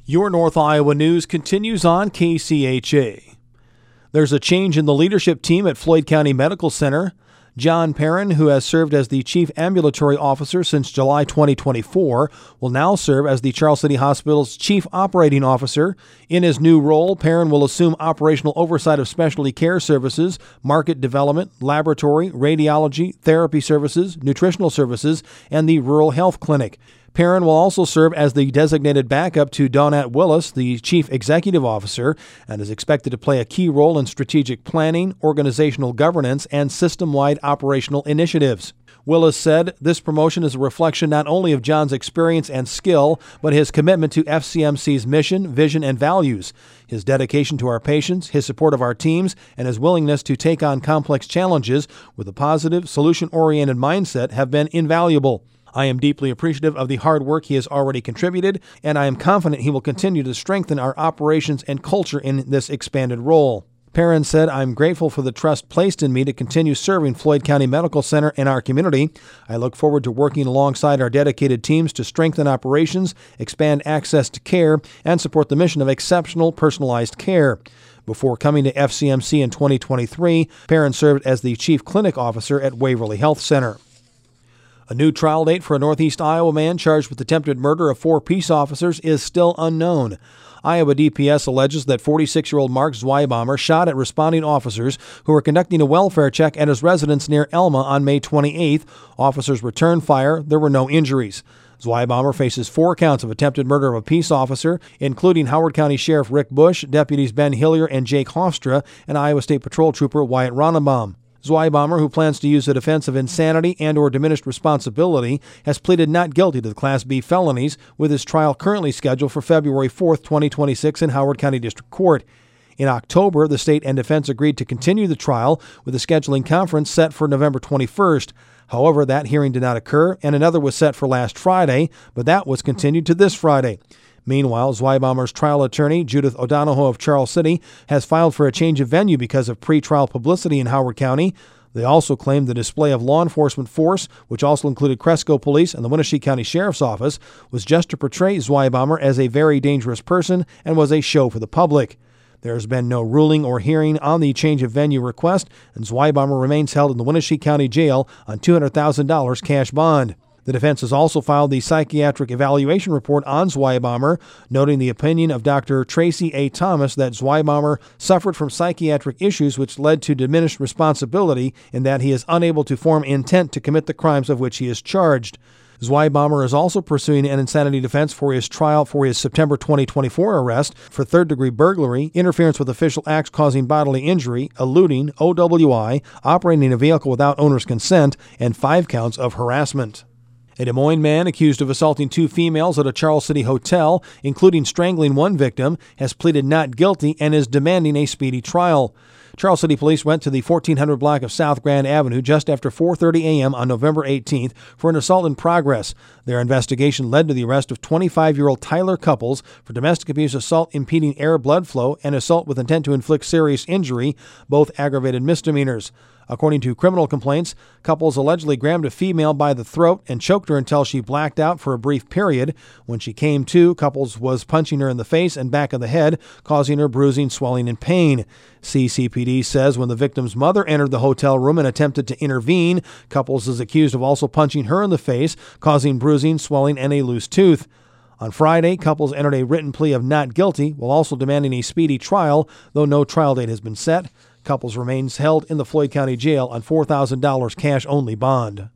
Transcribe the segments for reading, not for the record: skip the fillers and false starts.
Your North Iowa news continues on KCHA. There's a change in the leadership team at Floyd County Medical Center. John Perrin, who has served as the Chief Ambulatory Officer since July 2024, will now serve as the Charles City Hospital's Chief Operating Officer. In his new role, Perrin will assume operational oversight of specialty care services, market development, laboratory, radiology, therapy services, nutritional services, and the Rural Health Clinic. Perrin will also serve as the designated backup to Dawnette Willis, the Chief Executive Officer, and is expected to play a key role in strategic planning, organizational governance, and system-wide operational initiatives. Willis said this promotion is a reflection not only of John's experience and skill, but his commitment to FCMC's mission, vision, and values. His dedication to our patients, his support of our teams, and his willingness to take on complex challenges with a positive, solution-oriented mindset have been invaluable. I am deeply appreciative of the hard work he has already contributed, and I am confident he will continue to strengthen our operations and culture in this expanded role. Perrin said, "I'm grateful for the trust placed in me to continue serving Floyd County Medical Center and our community. I look forward to working alongside our dedicated teams to strengthen operations, expand access to care, and support the mission of exceptional personalized care." Before coming to FCMC in 2023, Perrin served as the Chief Clinic Officer at Waverly Health Center. A new trial date for a Northeast Iowa man charged with attempted murder of 4 peace officers is still unknown. Iowa DPS alleges that 46-year-old Mark Zweibaummer shot at responding officers who were conducting a welfare check at his residence near Elma on May 28th. Officers returned fire. There were no injuries. Zweibaummer faces 4 counts of attempted murder of a peace officer, including Howard County Sheriff Rick Bush, deputies Ben Hillier and Jake Hofstra, and Iowa State Patrol Trooper Wyatt Ronenbaum. Zweibaummer, who plans to use a defense of insanity and or diminished responsibility, has pleaded not guilty to the Class B felonies, with his trial currently scheduled for February 4, 2026 in Howard County District Court. In October, the state and defense agreed to continue the trial, with a scheduling conference set for November 21st. However, that hearing did not occur, and another was set for last Friday, but that was continued to this Friday. Meanwhile, Zweibaumer's trial attorney, Judith O'Donohoe of Charles City, has filed for a change of venue because of pre-trial publicity in Howard County. They also claimed the display of law enforcement force, which also included Cresco Police and the Winnebago County Sheriff's Office, was just to portray Zweibaumer as a very dangerous person and was a show for the public. There has been no ruling or hearing on the change of venue request, and Zweibaumer remains held in the Winnebago County Jail on $200,000 cash bond. The defense has also filed the psychiatric evaluation report on Zweibaumer, noting the opinion of Dr. Tracy A. Thomas that Zweibaumer suffered from psychiatric issues which led to diminished responsibility and that he is unable to form intent to commit the crimes of which he is charged. Zweibaumer is also pursuing an insanity defense for his trial for his September 2024 arrest for third-degree burglary, interference with official acts causing bodily injury, eluding, OWI, operating a vehicle without owner's consent, and 5 counts of harassment. A Des Moines man accused of assaulting 2 females at a Charles City hotel, including strangling one victim, has pleaded not guilty and is demanding a speedy trial. Charles City Police went to the 1400 block of South Grand Avenue just after 4:30 a.m. on November 18th for an assault in progress. Their investigation led to the arrest of 25-year-old Tyler Couples for domestic abuse, assault impeding air blood flow, and assault with intent to inflict serious injury, both aggravated misdemeanors. According to criminal complaints, Couples allegedly grabbed a female by the throat and choked her until she blacked out for a brief period. When she came to, Couples was punching her in the face and back of the head, causing her bruising, swelling, and pain. CCPD says when the victim's mother entered the hotel room and attempted to intervene, Couples is accused of also punching her in the face, causing bruising, swelling, and a loose tooth. On Friday, Couples entered a written plea of not guilty, while also demanding a speedy trial, though no trial date has been set. Couples remains held in the Floyd County Jail on $4,000 cash-only bond.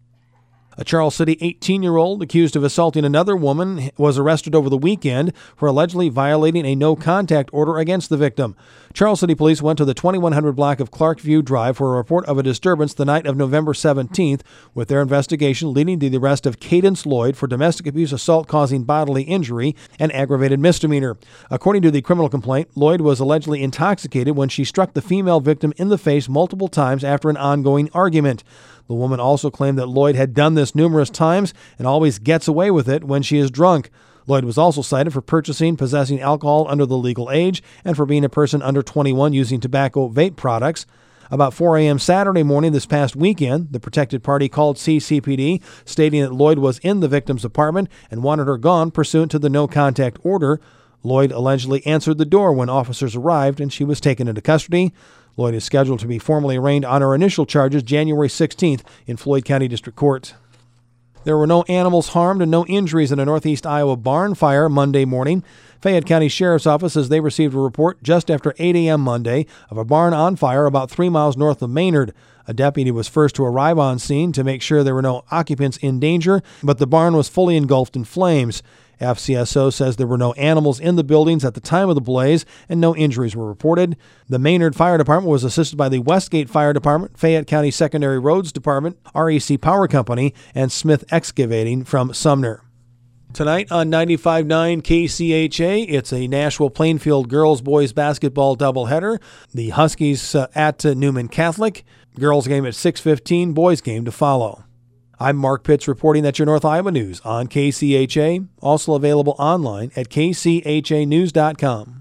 A Charles City 18-year-old accused of assaulting another woman was arrested over the weekend for allegedly violating a no-contact order against the victim. Charles City Police went to the 2100 block of Clarkview Drive for a report of a disturbance the night of November 17th, with their investigation leading to the arrest of Cadence Lloyd for domestic abuse, assault causing bodily injury, and aggravated misdemeanor. According to the criminal complaint, Lloyd was allegedly intoxicated when she struck the female victim in the face multiple times after an ongoing argument. The woman also claimed that Lloyd had done this numerous times and always gets away with it when she is drunk. Lloyd was also cited for possessing alcohol under the legal age and for being a person under 21 using tobacco vape products. About 4 a.m. Saturday morning this past weekend, the protected party called CCPD, stating that Lloyd was in the victim's apartment and wanted her gone pursuant to the no-contact order. Lloyd allegedly answered the door when officers arrived, and she was taken into custody. Lloyd is scheduled to be formally arraigned on her initial charges January 16th in Floyd County District Court. There were no animals harmed and no injuries in a northeast Iowa barn fire Monday morning. Fayette County Sheriff's Office says they received a report just after 8 a.m. Monday of a barn on fire about 3 miles north of Maynard. A deputy was first to arrive on scene to make sure there were no occupants in danger, but the barn was fully engulfed in flames. FCSO says there were no animals in the buildings at the time of the blaze and no injuries were reported. The Maynard Fire Department was assisted by the Westgate Fire Department, Fayette County Secondary Roads Department, REC Power Company, and Smith Excavating from Sumner. Tonight on 95.9 KCHA, it's a Nashville Plainfield girls-boys basketball doubleheader. The Huskies at Newman Catholic. Girls game at 6:15, boys game to follow. I'm Mark Pitts reporting that your North Iowa News on KCHA, also available online at kchanews.com.